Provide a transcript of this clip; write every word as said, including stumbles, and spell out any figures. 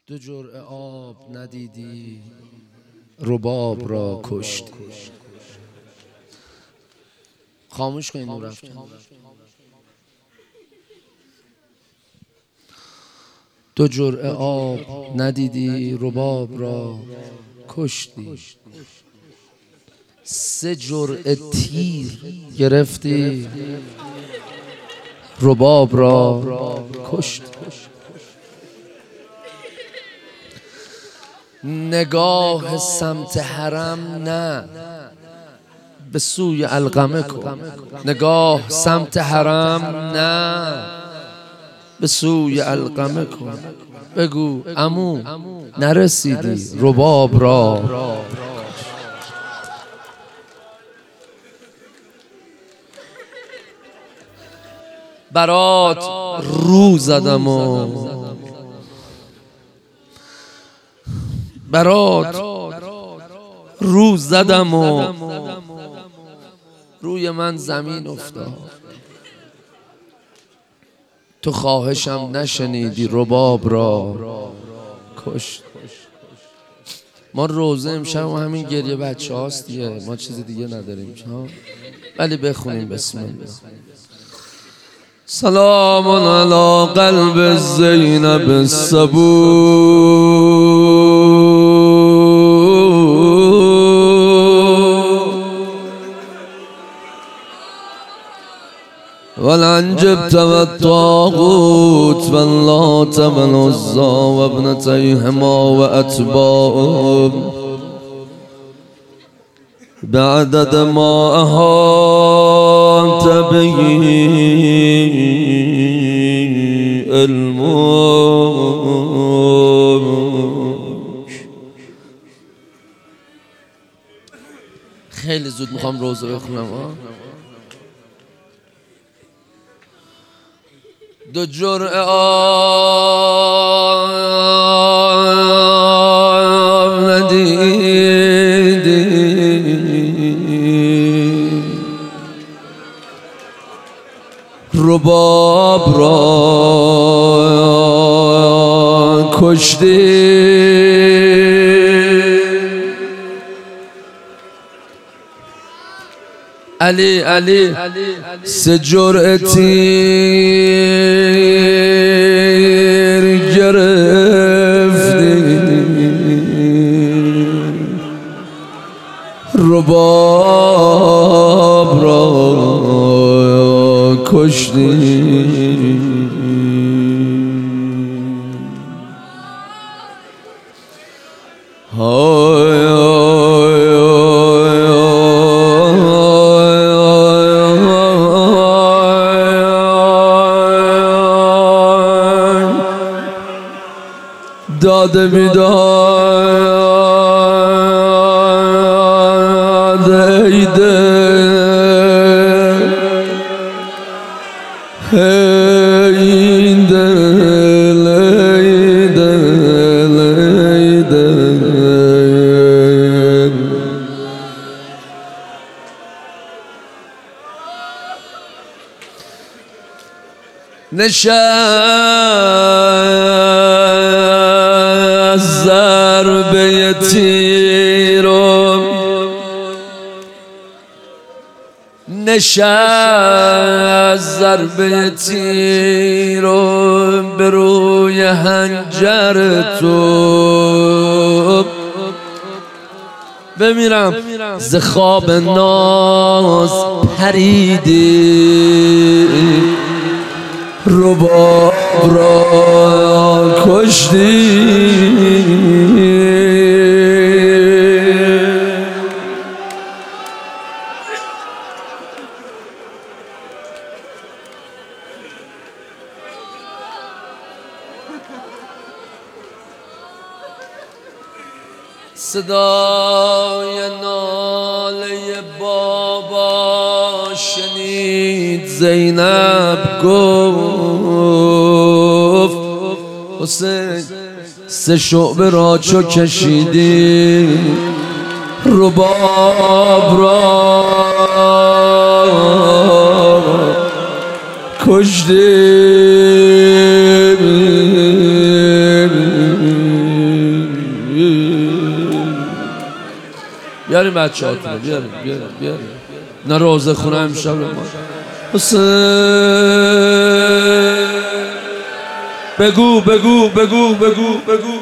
دو جرعه آب ندیدی رباب را کشتی. خاموش کن اینو رفت. دو جرعه آب ندیدی رباب را کشتی. سه جرعه تیر گرفتی رباب را کشتی. نگاه سمت حرم نه به سوی علقمه کن. نگاه سمت حرم نه به سوی علقمه کن. بگو عمو نرسیدی رباب را. برات رو زدم و برات رو زدم و روی من زمین افتاد. تو خواهشم نشنیدی رباب را کشت. ما روزه امشب و همین گریه بچه هاست دیگه، ما چیز دیگه نداریم ولی بخونیم بسم الله. سلام علی قلب زینب الصبور والعنجبت والطاغوت واللات والعزى وابنتيهما واتباعهم بعدد ما أحاط به علمك. خیلی زود میخوام روزه بخونم. دو جرعه آب ندیدی رباب را کشتی. علی علی سه جرعه تیر گرفتی رباب را کشتی. داده بیداد ای دل ای دل ای دل ای دل. نشست ضربه تیرم نشست ضربه تیرم به روی حنجر تو. بمیرم ز خواب ناز پریدی رباب را کشتی. صدای ناله بابا شنید زینب گفت حسین سه شعبه را چو کشیدی رباب را کشتی. بیاریم بچه هاتون رو بیاریم بیاریم بیاریم نه روزه خونه امشب ما حسین بگو بگو بگو بگو بگو